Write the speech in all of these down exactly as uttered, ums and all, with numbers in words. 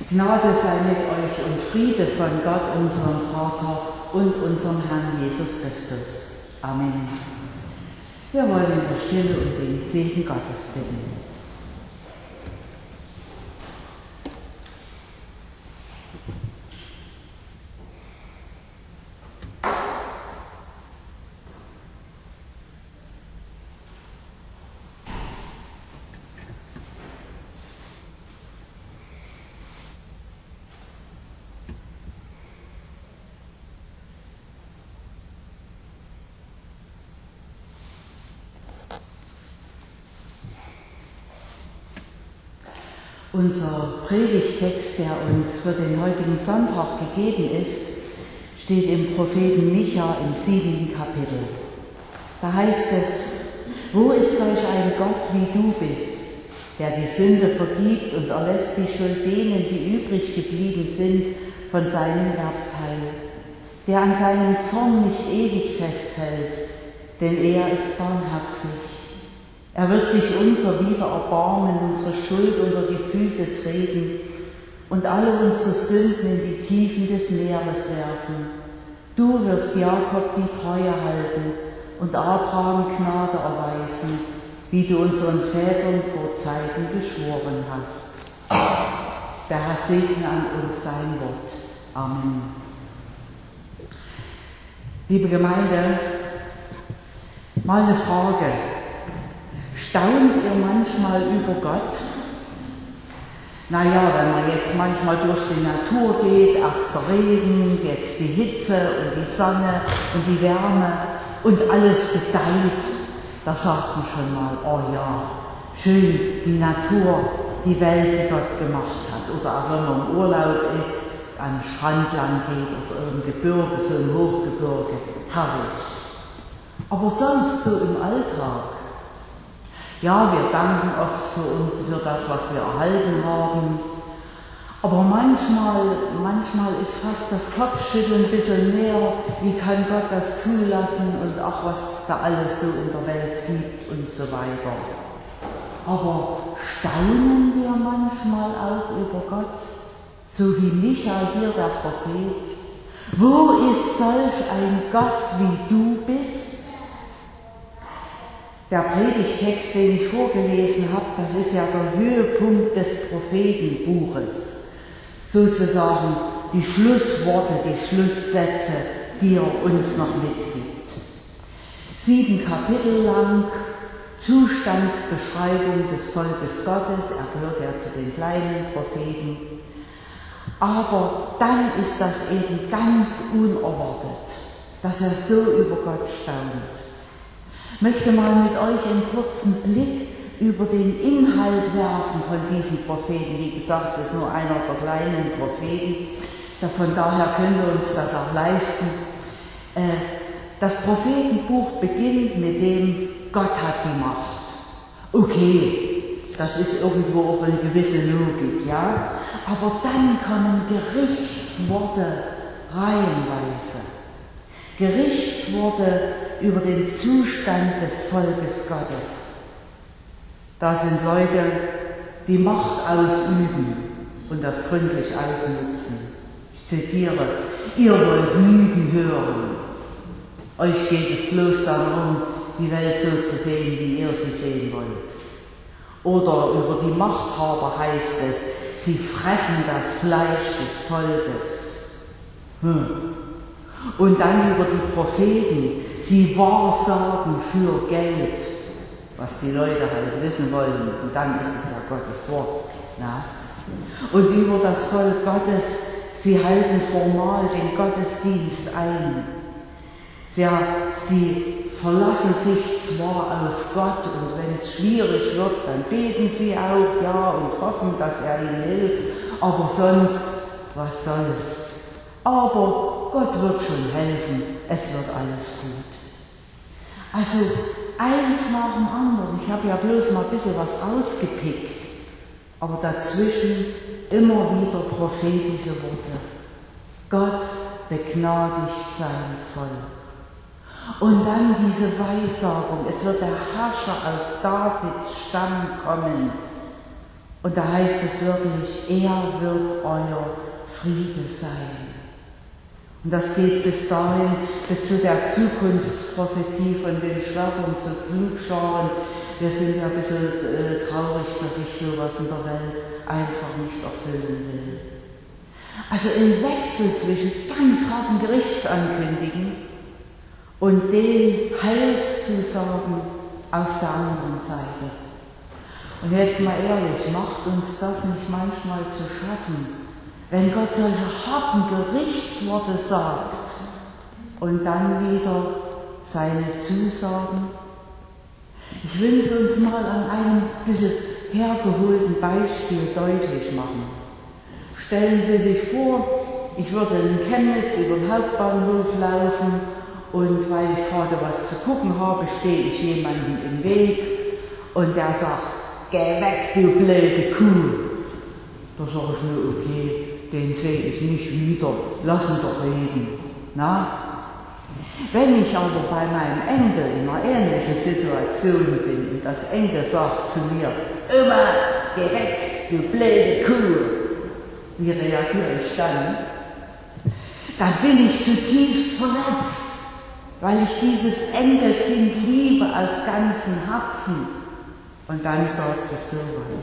Gnade sei mit euch und Friede von Gott, unserem Vater und unserem Herrn Jesus Christus. Amen. Wir wollen in der Stille um den Segen Gottes bitten. Unser Predigtext, der uns für den heutigen Sonntag gegeben ist, steht im Propheten Micha im siebenten Kapitel. Da heißt es: Wo ist solch ein Gott wie du bist, der die Sünde vergibt und erlässt die Schuld denen, die übrig geblieben sind von seinem Erbteil, der an seinem Zorn nicht ewig festhält, denn er ist barmherzig. Er wird sich unser wieder erbarmen, unsere Schuld unter die Füße treten und alle unsere Sünden in die Tiefen des Meeres werfen. Du wirst Jakob die Treue halten und Abraham Gnade erweisen, wie du unseren Vätern vor Zeiten geschworen hast. Der Herr segne an uns sein Wort. Amen. Liebe Gemeinde, mal eine Frage. Staunt ihr manchmal über Gott? Naja, wenn man jetzt manchmal durch die Natur geht, erst der Regen, jetzt die Hitze und die Sonne und die Wärme und alles gedeiht, da sagt man schon mal, oh ja, schön, die Natur, die Welt, die Gott gemacht hat. Oder auch wenn man im Urlaub ist, am Strand lang geht oder im Gebirge, so im Hochgebirge, herrlich. Aber sonst so im Alltag, ja, wir danken oft für, für das, was wir erhalten haben, aber manchmal, manchmal ist fast das Kopfschütteln ein bisschen mehr, wie kann Gott das zulassen und auch was da alles so in der Welt gibt und so weiter. Aber staunen wir manchmal auch über Gott, so wie Micha hier, der Prophet? Wo ist solch ein Gott, wie du bist? Der Predigtext, den ich vorgelesen habe, das ist ja der Höhepunkt des Prophetenbuches. Sozusagen die Schlussworte, die Schlusssätze, die er uns noch mitgibt. Sieben Kapitel lang Zustandsbeschreibung des Volkes Gottes, er gehört ja zu den kleinen Propheten. Aber dann ist das eben ganz unerwartet, dass er so über Gott staunt. Ich möchte mal mit euch einen kurzen Blick über den Inhalt werfen von diesem Propheten. Wie gesagt, es ist nur einer der kleinen Propheten. Von daher können wir uns das auch leisten. Das Prophetenbuch beginnt mit dem, Gott hat die Macht. Okay, das ist irgendwo auch eine gewisse Logik, ja? Aber dann kommen Gerichtsworte reihenweise. Gerichtsworte über den Zustand des Volkes Gottes. Da sind Leute, die Macht ausüben und das gründlich ausnutzen. Ich zitiere: Ihr wollt Lügen hören. Euch geht es bloß darum, die Welt so zu sehen, wie ihr sie sehen wollt. Oder über die Machthaber heißt es, sie fressen das Fleisch des Volkes. Hm. Und dann über die Propheten, sie wahrsagen für Geld, was die Leute halt wissen wollen, und dann ist es ja Gottes Wort. Na? Und über das Volk Gottes, sie halten formal den Gottesdienst ein. Ja, sie verlassen sich zwar auf Gott und wenn es schwierig wird, dann beten sie auch, ja, und hoffen, dass er ihnen hilft, aber sonst, was soll's? Aber Gott wird schon helfen, es wird alles gut. Also eins nach dem anderen, ich habe ja bloß mal ein bisschen was rausgepickt, aber dazwischen immer wieder prophetische Worte. Gott begnadigt sein Volk. Und dann diese Weissagung, es wird der Herrscher aus Davids Stamm kommen. Und da heißt es wirklich, er wird euer Friede sein. Und das geht bis dahin, bis zu der Zukunftsprophetie von den Schwertern zu Pflugscharen. Wir sind ja ein bisschen äh, traurig, dass sich sowas in der Welt einfach nicht erfüllen will. Also im Wechsel zwischen ganz harten Gerichtsankündigen und den Heilszusagen auf der anderen Seite. Und jetzt mal ehrlich, macht uns das nicht manchmal zu schaffen, wenn Gott solche harten Gerichtsworte sagt und dann wieder seine Zusagen? Ich will es uns mal an einem bisschen hergeholten Beispiel deutlich machen. Stellen Sie sich vor, ich würde in Chemnitz über den Hauptbahnhof laufen und weil ich gerade was zu gucken habe, stehe ich jemandem im Weg und der sagt, geh weg, du blöde Kuh. Da sage ich nur, okay, den sehe ich nicht wieder, lass ihn doch reden. Na? Wenn ich aber bei meinem Enkel in einer ähnlichen Situation bin und das Enkel sagt zu mir, Oma, geh weg, du blöde Kuh. Wie reagiere ich dann? Dann bin ich zutiefst verletzt, weil ich dieses Enkelkind liebe aus ganzem Herzen. Und dann sagt es sowas.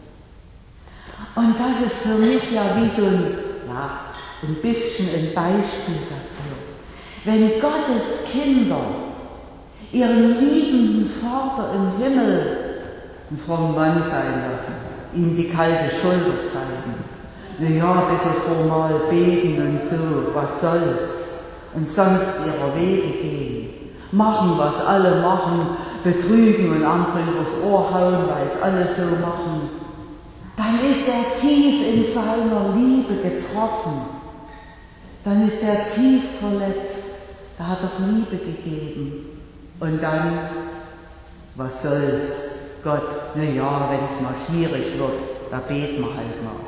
Und das ist für mich ja wie so ein, ja, ein bisschen ein Beispiel dafür. Wenn Gottes Kinder ihren liebenden Vater im Himmel einen frommen Mann sein lassen, ihm die kalte Schulter zeigen, na ja, ein bisschen formal beten und so, was soll's, und sonst ihrer Wege gehen, machen, was alle machen, betrügen und andere übers Ohr hauen, weil es alle so machen, dann ist er tief in seiner Liebe getroffen, dann ist er tief verletzt, er hat doch Liebe gegeben. Und dann, was soll's, Gott, na ja, wenn es mal schwierig wird, da beten wir halt mal.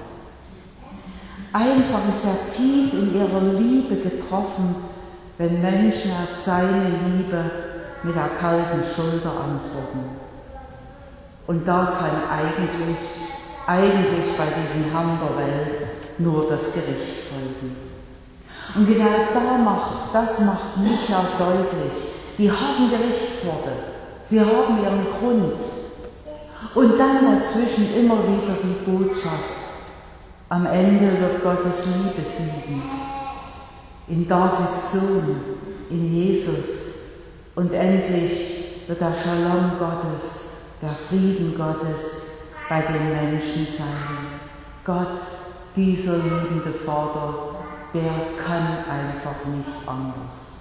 Einfach ist er tief in ihrer Liebe getroffen, wenn Menschen auf seine Liebe mit der kalten Schulter antworten. Und da kann eigentlich, eigentlich bei diesem Herrn der Welt nur das Gericht folgen. Und genau da macht, das macht Micha deutlich. Die harten Gerichtsworte, sie haben ihren Grund. Und dann dazwischen immer wieder die Botschaft. Am Ende wird Gottes Liebe siegen. In Davids Sohn, in Jesus. Und endlich wird der Shalom Gottes, der Frieden Gottes bei den Menschen sein. Gott, dieser liebende Vater, der kann einfach nicht anders.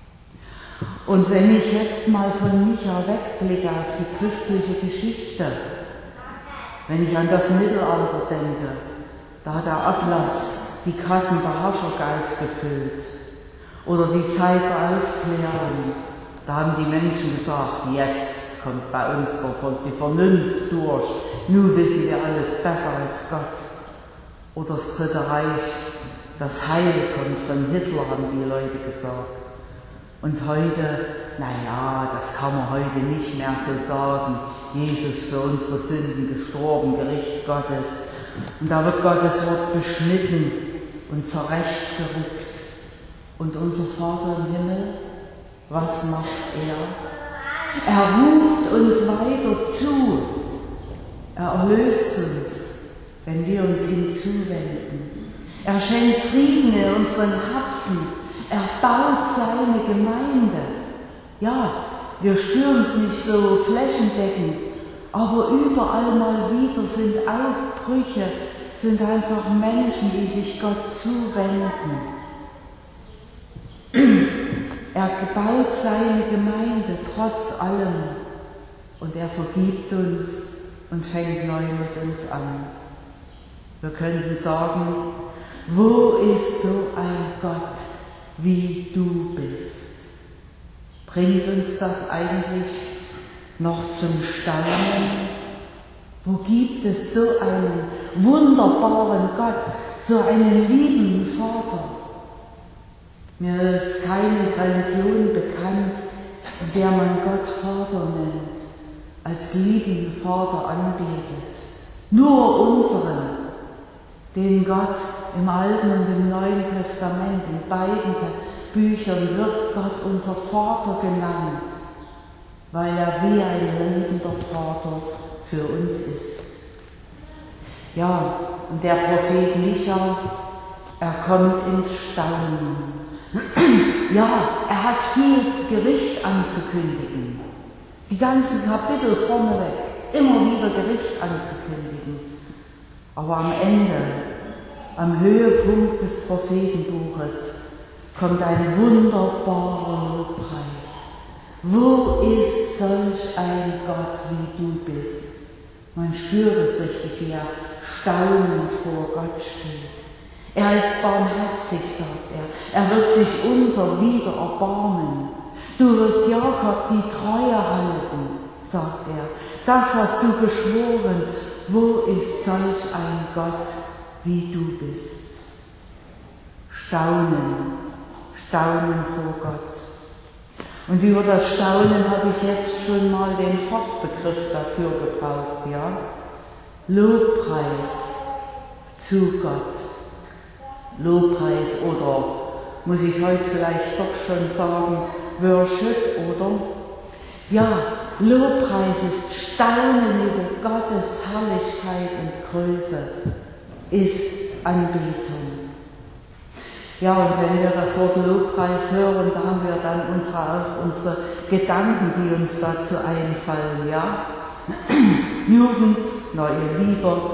Und wenn ich jetzt mal von Micha wegblicke auf die christliche Geschichte, wenn ich an das Mittelalter denke, da hat der Atlas die Kassen der Herrschergeist gefüllt. Oder die Zeit der Aufklärung, da haben die Menschen gesagt, jetzt kommt bei uns die Vernunft durch, nun wissen wir alles besser als Gott. Oder das Dritte Reich, das Heil kommt von Hitler, haben die Leute gesagt. Und heute, naja, das kann man heute nicht mehr so sagen. Jesus für unsere Sünden gestorben, Gericht Gottes. Und da wird Gottes Wort beschnitten und zurechtgerückt. Und unser Vater im Himmel, was macht er? Er ruft uns weiter zu. Er erlöst uns, wenn wir uns ihm zuwenden. Er schenkt Frieden in unseren Herzen. Er baut seine Gemeinde. Ja, wir spüren es nicht so flächendeckend, aber überall mal wieder sind Aufbrüche, sind einfach Menschen, die sich Gott zuwenden. Er baut seine Gemeinde trotz allem und er vergibt uns und fängt neu mit uns an. Wir könnten sagen, wo ist so ein Gott, wie du bist? Bringt uns das eigentlich noch zum Staunen? Wo gibt es so einen wunderbaren Gott, so einen liebenden Vater? Mir ist keine Religion bekannt, in der man Gott Vater nennt, als liebenden Vater anbetet. Nur unseren, den Gott im Alten und im Neuen Testament, in beiden Büchern wird Gott unser Vater genannt, weil er wie ein lebender Vater für uns ist. Ja, und der Prophet Micha, er kommt ins Staunen. Ja, er hat viel Gericht anzukündigen. Die ganzen Kapitel vorneweg, immer wieder Gericht anzukündigen. Aber am Ende, am Höhepunkt des Prophetenbuches, kommt ein wunderbarer Lobpreis. Wo ist solch ein Gott, wie du bist? Man spürt es richtig, wie er staunend vor Gott steht. Er ist barmherzig, sagt er. Er wird sich unser wieder erbarmen. Du wirst Jakob die Treue halten, sagt er. Das hast du geschworen. Wo ist solch ein Gott, wie du bist? Staunen, Staunen vor Gott. Und über das Staunen habe ich jetzt schon mal den Fachbegriff dafür gebraucht, ja? Lobpreis zu Gott. Lobpreis oder, muss ich heute vielleicht doch schon sagen, Worship oder? Ja, Lobpreis ist Staunen über Gottes Herrlichkeit und Größe, ist Anbetung. Ja, und wenn wir das Wort Lobpreis hören, da haben wir dann unsere, auch unsere Gedanken, die uns dazu einfallen, ja? Jugend, na ihr Lieber,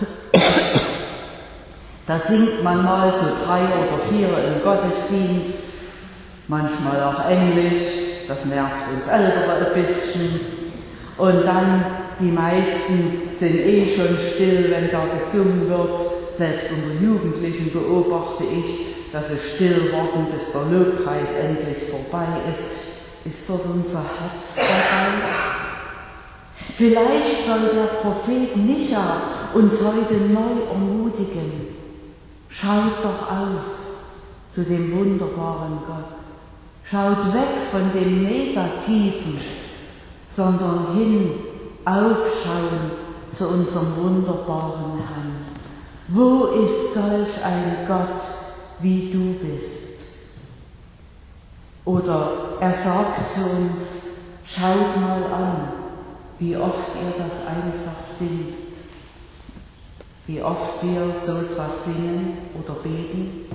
da singt man mal so drei oder vier im Gottesdienst, manchmal auch Englisch, das nervt uns Ältere ein bisschen. Und dann, die meisten sind eh schon still, wenn da gesungen wird. Selbst unter Jugendlichen beobachte ich, dass sie still warten, bis der Lobpreis endlich vorbei ist. Ist dort unser Herz dabei? Vielleicht soll der Prophet Micha uns heute neu ermutigen. Schaut doch auf zu dem wunderbaren Gott. Schaut weg von dem Negativen, sondern hin, aufschauen zu unserem wunderbaren Herrn. Wo ist solch ein Gott, wie du bist? Oder er sagt zu uns, schaut mal an, wie oft ihr das einfach singt. Wie oft wir so etwas singen oder beten.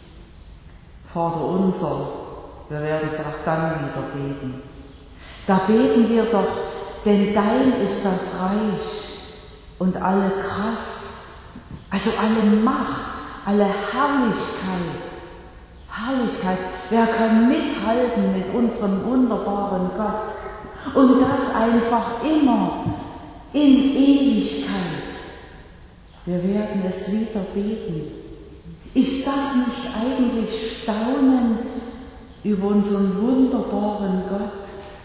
Vater unser, wir werden es auch dann wieder beten. Da beten wir doch, denn dein ist das Reich und alle Kraft, also alle Macht, alle Herrlichkeit. Herrlichkeit, wer kann mithalten mit unserem wunderbaren Gott? Und das einfach immer in Ewigkeit. Wir werden es wieder beten. Ist das nicht eigentlich Staunen über unseren wunderbaren Gott?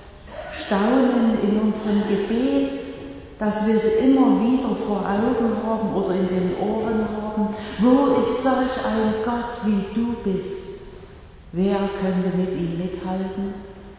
Staunen in unserem Gebet, dass wir es immer wieder vor Augen haben oder in den Ohren haben. Wo ist solch ein Gott, wie du bist? Wer könnte mit ihm mithalten?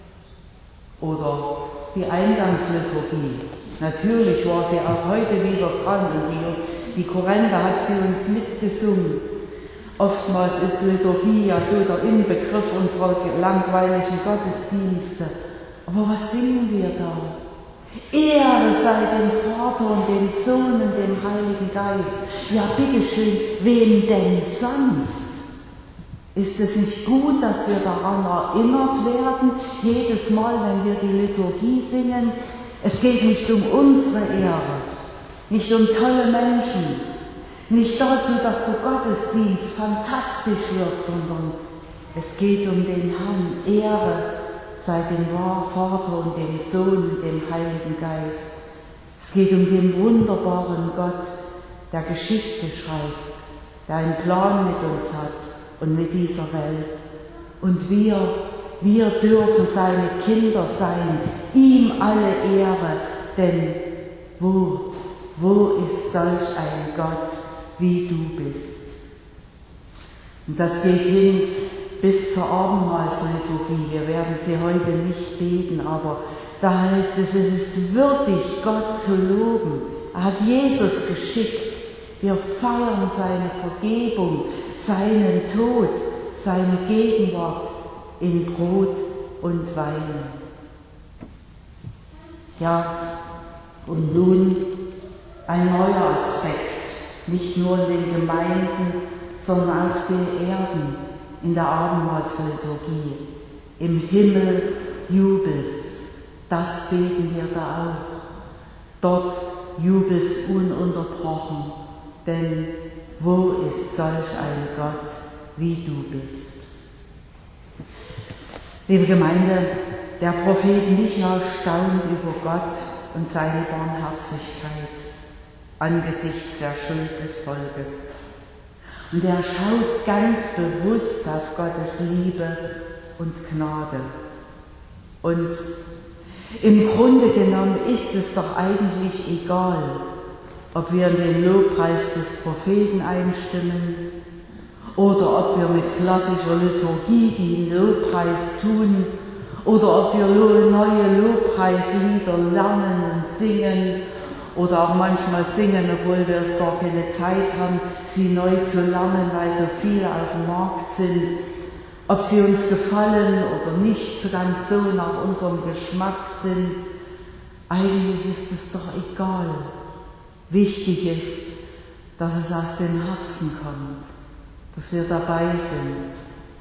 Oder die Eingangsliturgie. Natürlich war sie auch heute wieder dran und die Die Korinther hat sie uns mitgesungen. Oftmals ist Liturgie ja so der Inbegriff unserer langweiligen Gottesdienste. Aber was singen wir da? Ehre sei dem Vater und dem Sohn und dem Heiligen Geist. Ja, bitteschön, wem denn sonst? Ist es nicht gut, dass wir daran erinnert werden, jedes Mal, wenn wir die Liturgie singen? Es geht nicht um unsere Ehre. Nicht um tolle Menschen, nicht dazu, dass der Gottesdienst fantastisch wird, sondern es geht um den Herrn. Ehre sei dem Vater und dem Sohn und dem Heiligen Geist. Es geht um den wunderbaren Gott, der Geschichte schreibt, der einen Plan mit uns hat und mit dieser Welt. Und wir, wir dürfen seine Kinder sein, ihm alle Ehre, denn wo Wo ist solch ein Gott, wie du bist? Und das geht hin bis zur Abendmahlsliturgie. Wir werden sie heute nicht beten, aber da heißt es, es ist würdig, Gott zu loben, Er hat Jesus geschickt. Wir feiern seine Vergebung, seinen Tod, seine Gegenwart in Brot und Wein. Ja, und nun ein neuer Aspekt, nicht nur in den Gemeinden, sondern auf den Erden, in der Abendmahlsliturgie. Im Himmel jubelt's, das beten wir da auch. Dort jubelt's ununterbrochen, denn wo ist solch ein Gott, wie du bist? Liebe Gemeinde, der Prophet Micha staunt über Gott und seine Barmherzigkeit angesichts der Schuld des Volkes. Und er schaut ganz bewusst auf Gottes Liebe und Gnade. Und im Grunde genommen ist es doch eigentlich egal, ob wir in den Lobpreis des Propheten einstimmen oder ob wir mit klassischer Liturgie den Lobpreis tun oder ob wir neue Lobpreislieder lernen und singen oder auch manchmal singen, obwohl wir gar keine Zeit haben, sie neu zu lernen, weil so viele auf dem Markt sind. Ob sie uns gefallen oder nicht so ganz so nach unserem Geschmack sind, eigentlich ist es doch egal. Wichtig ist, dass es aus dem Herzen kommt, dass wir dabei sind.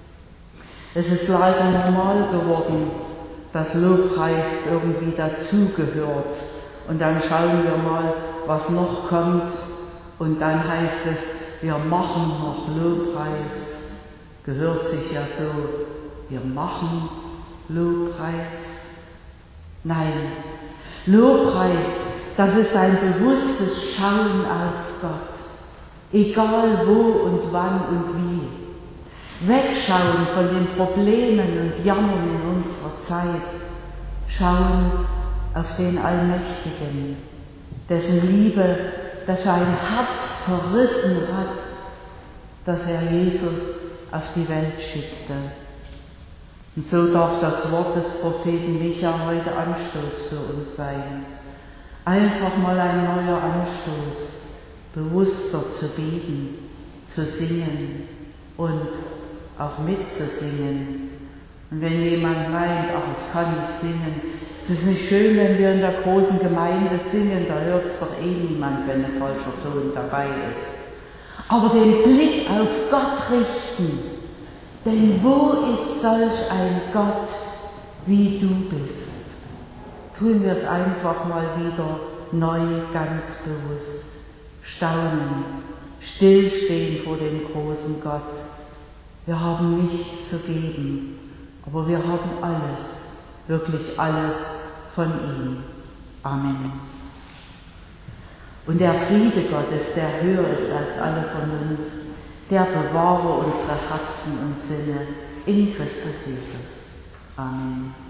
Es ist leider normal geworden, dass Lobpreis irgendwie dazugehört. Und dann schauen wir mal, was noch kommt. Und dann heißt es, wir machen noch Lobpreis. Gehört sich ja so, wir machen Lobpreis. Nein, Lobpreis, das ist ein bewusstes Schauen auf Gott. Egal wo und wann und wie. Wegschauen von den Problemen und Jammern in unserer Zeit. Schauen auf den Allmächtigen, dessen Liebe, das sein Herz zerrissen hat, dass er Jesus auf die Welt schickte. Und so darf das Wort des Propheten Micha heute Anstoß für uns sein. Einfach mal ein neuer Anstoß, bewusster zu beten, zu singen und auch mitzusingen. Und wenn jemand meint, ach, ich kann nicht singen, es ist nicht schön, wenn wir in der großen Gemeinde singen, da hört es doch eh niemand, wenn ein falscher Ton dabei ist. Aber den Blick auf Gott richten, denn wo ist solch ein Gott, wie du bist? Tun wir es einfach mal wieder neu, ganz bewusst. Staunen, stillstehen vor dem großen Gott. Wir haben nichts zu geben, aber wir haben alles, wirklich alles von ihm. Amen. Und der Friede Gottes, der höher ist als alle Vernunft, der bewahre unsere Herzen und Sinne in Christus Jesus. Amen.